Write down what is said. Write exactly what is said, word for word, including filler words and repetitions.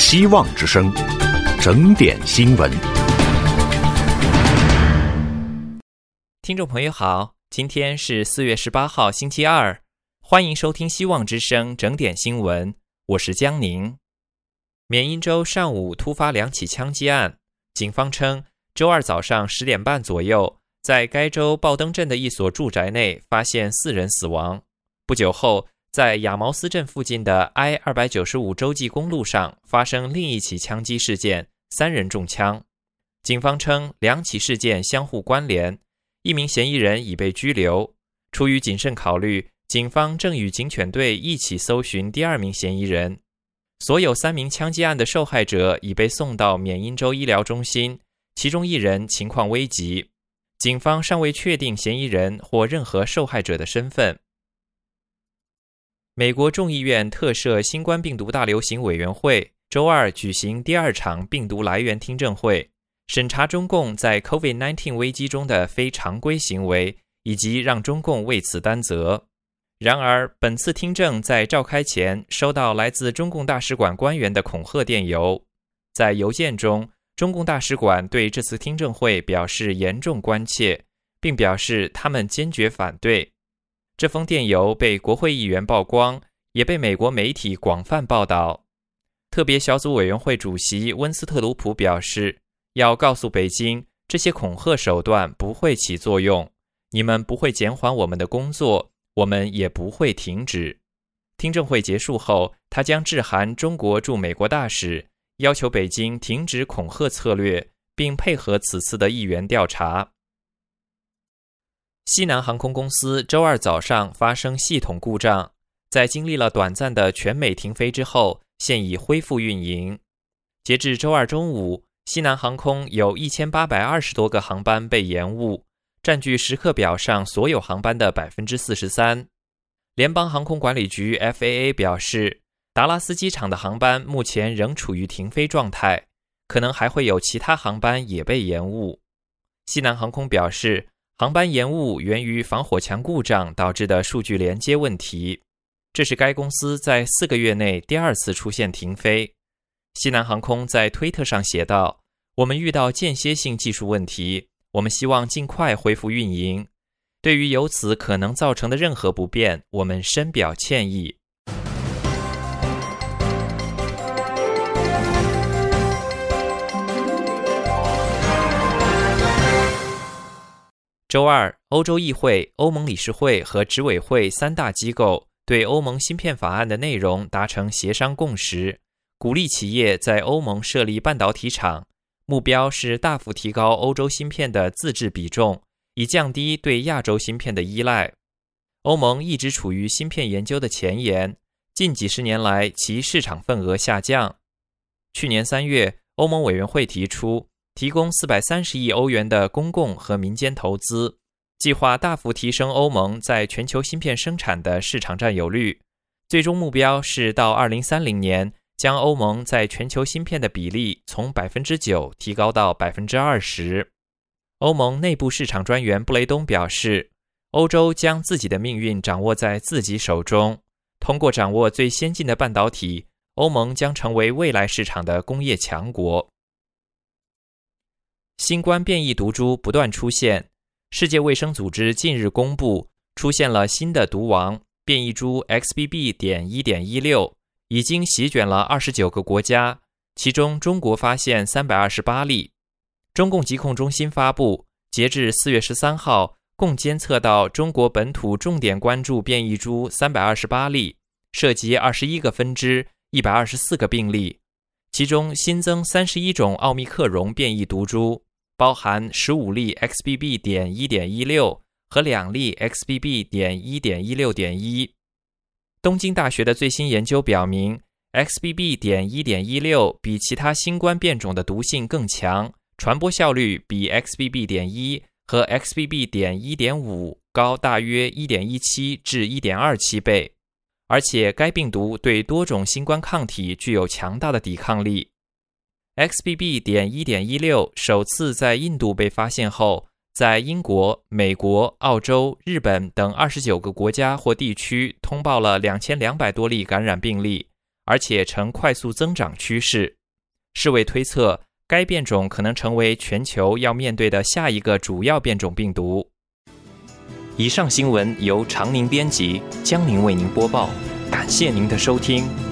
希望之声，整点新闻。 听众朋友好，今天是四月十八号星期二，欢迎收听希望之声整点新闻，我是江宁。缅因州上午突发两起枪击案，警方称周二早上十点半左右，在该州爆登镇的一所住宅内发现四人死亡。不久后，在亚毛斯镇附近的 I 二九五 洲际公路上发生另一起枪击事件，三人中枪。警方称两起事件相互关联，一名嫌疑人已被拘留。出于谨慎考虑，警方正与警犬队一起搜寻第二名嫌疑人。所有三名枪击案的受害者已被送到缅因州医疗中心，其中一人情况危急。警方尚未确定嫌疑人或任何受害者的身份。美国众议院特设新冠病毒大流行委员会周二举行第二场病毒来源听证会，审查中共在 COVID 十九 危机中的非常规行为，以及让中共为此担责。然而，本次听证在召开前收到来自中共大使馆官员的恐吓电邮。在邮件中，中共大使馆对这次听证会表示严重关切，并表示他们坚决反对。这封电邮被国会议员曝光，也被美国媒体广泛报道。特别小组委员会主席温斯特鲁普表示，要告诉北京，这些恐吓手段不会起作用，你们不会减缓我们的工作，我们也不会停止。听证会结束后，他将致函中国驻美国大使，要求北京停止恐吓策略，并配合此次的议员调查。西南航空公司周二早上发生系统故障，在经历了短暂的全美停飞之后，现已恢复运营。截至周二中午，西南航空有一千八百二十多个航班被延误，占据时刻表上所有航班的 百分之四十三。 联邦航空管理局 F A A 表示，达拉斯机场的航班目前仍处于停飞状态，可能还会有其他航班也被延误。西南航空表示，航班延误源于防火墙故障导致的数据连接问题，这是该公司在四个月内第二次出现停飞。西南航空在推特上写道，我们遇到间歇性技术问题，我们希望尽快恢复运营。对于由此可能造成的任何不便，我们深表歉意。周二，欧洲议会、欧盟理事会和执委会三大机构对欧盟芯片法案的内容达成协商共识，鼓励企业在欧盟设立半导体厂，目标是大幅提高欧洲芯片的自制比重，以降低对亚洲芯片的依赖。欧盟一直处于芯片研究的前沿，近几十年来其市场份额下降。去年三月，欧盟委员会提出提供四百三十亿欧元的公共和民间投资，计划大幅提升欧盟在全球芯片生产的市场占有率。最终目标是到二零三零年，将欧盟在全球芯片的比例从 百分之九 提高到 百分之二十。欧盟内部市场专员布雷东表示，欧洲将自己的命运掌握在自己手中，通过掌握最先进的半导体，欧盟将成为未来市场的工业强国。新冠变异毒株不断出现，世界卫生组织近日公布，出现了新的毒王变异株 X B B 点一点一六， 已经席卷了二十九个国家，其中中国发现三百二十八例。中共疾控中心发布，截至四月十三号，共监测到中国本土重点关注变异株三百二十八例，涉及二十一个分支，一百二十四个病例，其中新增三十一种奥密克戎变异毒株，包含十五例 X B B 点一点一六 和两例 X B B 点一点一六点一。东京大学的最新研究表明， X B B 点一点一六 比其他新冠变种的毒性更强，传播效率比 X B B 点一 和 X B B 点一点五 高大约 一点一七 至 一点二七 倍，而且该病毒对多种新冠抗体具有强大的抵抗力。X B B 点一点一六 首次在印度被发现后，在英国、美国、澳洲、日本等二十九个国家或地区通报了两千两百多例感染病例，而且呈快速增长趋势。 世卫推测该变种可能成为全球要面对的下一个主要变种病毒。以上新闻由常宁编辑，江宁为您播报，感谢您的收听。